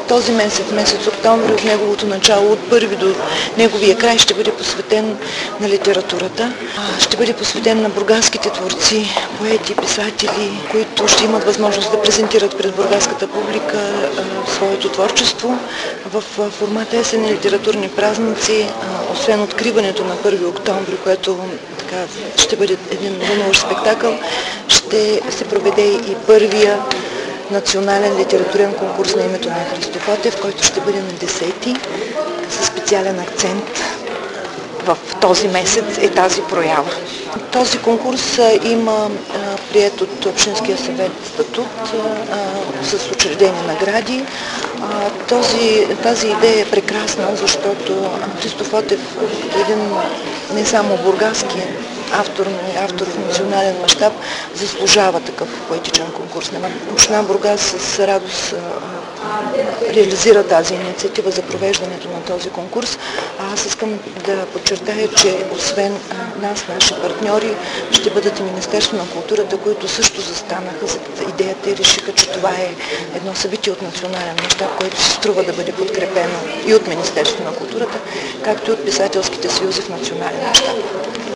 този месец октомври, от неговото начало, от първи до неговия край, ще бъде посветен на литературата. Ще бъде посветен на бургаските творци, поети, писатели, които ще имат възможност да презентират пред бургаската публика своето творчество в формата есенни литературни празници. Освен откриването на 1 октомври, което ще бъде един вълнуващ спектакъл, ще се проведе и първия национален литературен конкурс на името на Христо Ботев, който ще бъде на 10-ти, със специален акцент в този месец е тази проява. Този конкурс има приет от Общинския съвет статут с учредени награди. Тази идея е прекрасна, защото Христо Ботев като един не само бургаски автор, но и автор в национален мащаб заслужава такъв поетичен конкурс. Община Бургас с радост реализира тази инициатива за провеждането на този конкурс. Аз искам да подчертая, че освен нас, наши партньори, ще бъдат и Министерство на културата, които също застанаха за идеята и решиха, че това е едно събитие от национален мащаб, което се струва да бъде подкрепено и от Министерство на културата, както и от писателските съюзи в национален мащаб.